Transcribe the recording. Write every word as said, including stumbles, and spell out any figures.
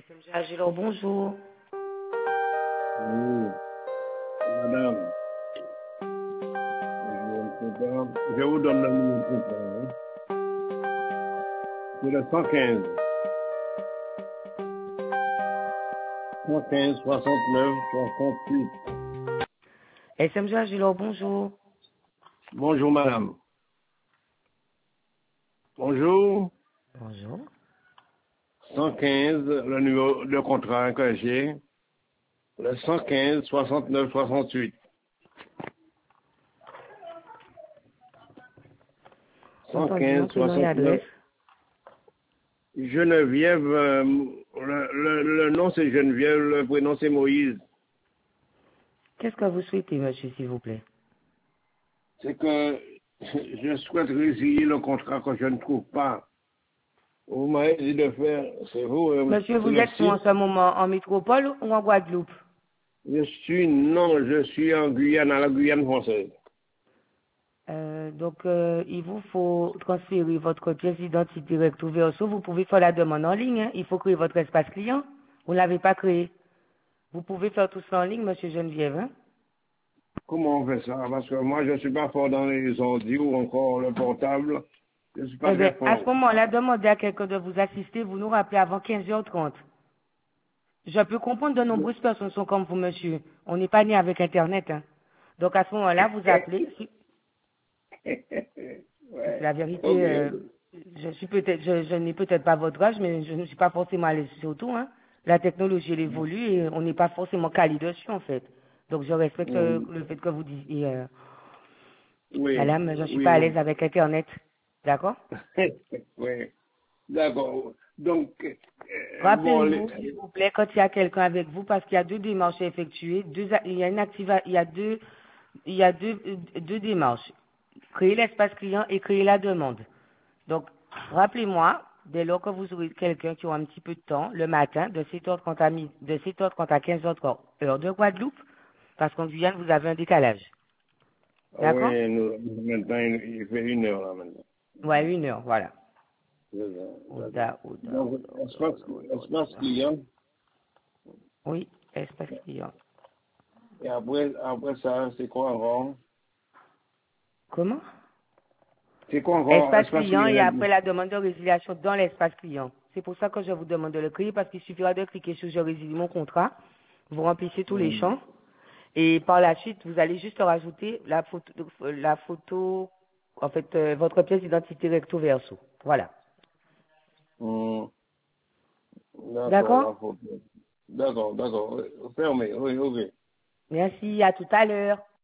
S M G Agilor, bonjour. Oui, madame, je vous donne le numéro de contrat. C'est le cent quinze. cent quinze, soixante-neuf, soixante-huit. S M G Agilor, bonjour. Bonjour, madame. Bonjour. Bonjour. cent quinze, le numéro de contrat que j'ai. Le cent quinze, soixante-neuf, soixante-huit. cent quinze, Prénom et soixante-neuf. adresse. Geneviève, euh, le, le, le nom c'est Geneviève, le prénom c'est Moïse. Qu'est-ce que vous souhaitez, monsieur, s'il vous plaît? C'est que je souhaite résilier le contrat que je ne trouve pas. Vous m'avez dit de faire, c'est vous, euh, Monsieur, c'est vous le êtes où en site. ce moment? En métropole ou en Guadeloupe? Je suis, non, je suis en Guyane, à la Guyane française. Euh, donc, euh, il vous faut transférer votre pièce d'identité recto verso. Vous pouvez faire la demande en ligne. Hein. Il faut créer votre espace client. Vous ne l'avez pas créé. Vous pouvez faire tout ça en ligne, monsieur Geneviève. Hein. Comment on fait ça? Parce que moi, je ne suis pas fort dans les ordi ou encore le portable. Je ne suis pas Eh bien, très à ce fort. moment-là, demandez à quelqu'un de vous assister. Vous nous rappelez avant quinze heures trente. Je peux comprendre de nombreuses personnes sont comme vous, monsieur. On n'est pas né avec Internet. Hein. Donc, à ce moment-là, vous appelez. Si- C'est Ouais. la vérité. Ok. euh, je suis peut-être, je, je n'ai peut-être pas votre âge, mais je ne suis pas forcément à l'aise sur tout. Hein. La technologie elle évolue et on n'est pas forcément calé dessus en fait. Donc je respecte euh, Mhm. le fait que vous disiez, euh, Oui, madame, je ne suis oui, pas à oui. l'aise avec Internet. D'accord? Oui. D'accord. Donc, euh, bon, les- Rappelez-nous, s'il vous plaît, quand il y a quelqu'un avec vous, parce qu'il y a deux démarches à effectuer, deux, a- il y a une activa, il y a deux, il y a deux, euh, deux démarches. Créer l'espace client et créer la demande. Donc, rappelez-moi, dès lors que vous aurez quelqu'un qui aura un petit peu de temps, le matin, de sept heures trente à, mi- de sept heures trente à quinze heures trente, heure de Guadeloupe, parce qu'en Guyane, vous avez un décalage. D'accord? oui, nous, maintenant, il il fait une heure là maintenant. Ouais, une heure, voilà. C'est ça, d'accord. Ouda, ouda, Donc, ouda, ouda, espace, ouda, ouda, espace ouda. client, Oui, espace client. et après, après ça, c'est quoi encore? Comment? C'est quoi encore Espace espace client et client? après la demande de résiliation dans l'espace client. C'est pour ça que je vous demande de le créer parce qu'il suffira de cliquer sur je résilie mon contrat. Vous remplissez tous les Hum, champs et par la suite, vous allez juste rajouter la photo, la photo, en fait, euh, votre pièce d'identité recto verso. Voilà. hum. D'accord, D'accord? la photo. D'accord, d'accord. Fermé, oui, ok. Merci, à tout à l'heure.